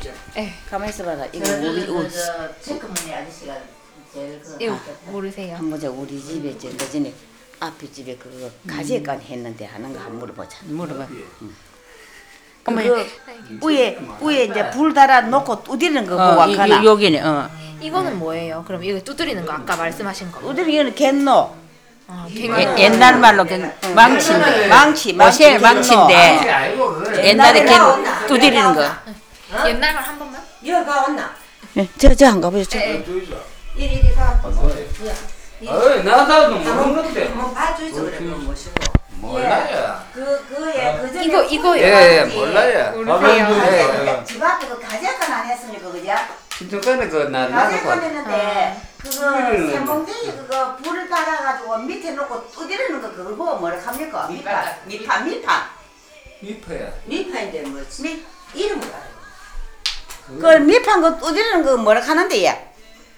있죠. 예. 가만 있어봐라. 이거 저 우리 체크무늬 아저씨가 제일 그거 이거 낫겠다. 모르세요? 한번 저 우리 집에 이제 예전에 앞에 집에 그거 가재간 했는데 하는 거 한번 물어보자. 물어봐. 그거 위에 이제 불 달아 놓고 두드리는 거 보고 가나. 여기네. 이거는 뭐예요? 그럼 이거 두드리는 거 아까 말씀하신 거. 두드리는 갯노. 아, 옛날 말로 망치인데. 망치. 요새 망치인데 망치 아니고 그거는 옛날에 두드리는 거. 옛날 말 한 번만? 여가 왔나? 저 한 가보죠. 이리 가. 어이 나도 모르는데 한번 봐주이소 그래 뭐 모시고. 몰라요. 그거에 그 전에 이거요. 예 몰라요. 모르세요. 집 앞에 그 가재간 안 했습니까 그죠? 진짜는 그 나도 가재간 했는데 그거 음. 샘봉댕이 그거 불을 달아가지고 밑에 놓고 두드리는 거 그거 보고 뭐라 합니까? 밀판. 미퍼야. 밀판인데 뭐지? 이름을 알아요. 그 밀판 거 두드리는 거 뭐라 하는데 얘.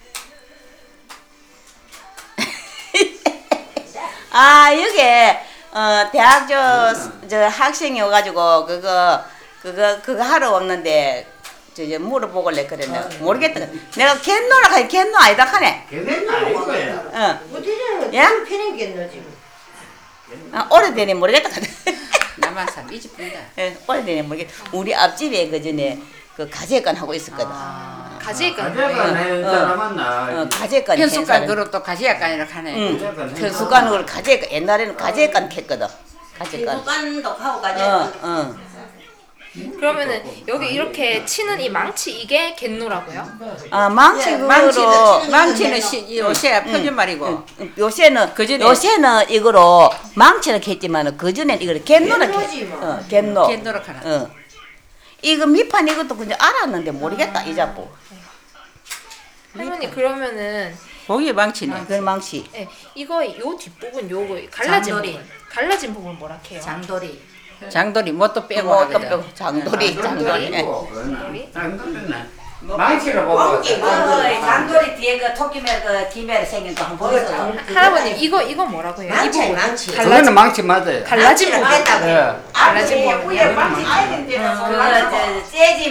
아 여기 대학 저 학생이 와가지고 그거 하러 왔는데 저 물어보길래 그랬네. 모르겠다. 내가 갯노라 하니 갯노 아니다 하네. 걔는 아니고요. 두드리는 예? 거 편이겠노 지금. 오래되네 모르겠다. 나만 살 이집분다. 오래되네 모르겠다. 우리 앞집에 그 전에 그 가재간 하고 있었거든. 가지가 가자가 내 사람은 나. 가재간 현숙간 그릇도 가지약간이라 하네. 응. 현수간으로 가재간 옛날에는 가재간 했거든. 가재간. 두간도 하고 가재. 그러면은 여기 이렇게 치는 이 망치 이게 갯노라고요? 아 망치 그거로 망치는 요새 표준말이고. 요새는 요새는 이거로 망치는 했지만은 그 전에는 이거를 갯노라 했. 갯노. 갯노라 하나. 이거 밑판 이것도 그냥 알았는데 모르겠다 이 잡고. 할머니 그러면은 거기 망치네. 그 망치. 예, 이거 요 뒷부분 요거 갈라진 장돌이. 부분 갈라진 부분 뭐라 해요? 장돌이. 장돌이 뭣도 빼고 뭐 하거든. 또 장돌이 장돌이. 장돌이는 망치로 보고. 장돌이 뒤에 그 토끼매 그 김에 생긴 거 한번 보세요. 할아버님 이거 뭐라고 해요? 이 부분 망치. 그거는 망치 맞아요. 갈라진 부분. 예. 갈라진 부분. 위에 망치 아이들 때는 재지